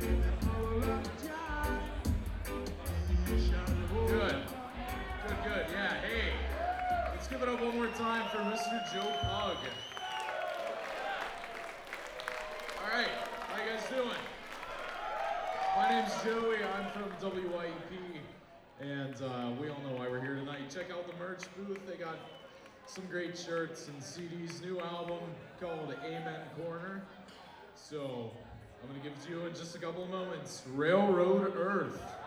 Good. Yeah, hey. Let's give it up one more time for Mr. Joe Pug. All right, how you guys doing? My name's Joey, I'm from WYEP, and we all know why we're here tonight. Check out the merch booth, they got some great shirts and CDs, new album called Amen Corner. So, I'm gonna give it to you in just a couple of moments. Railroad Earth.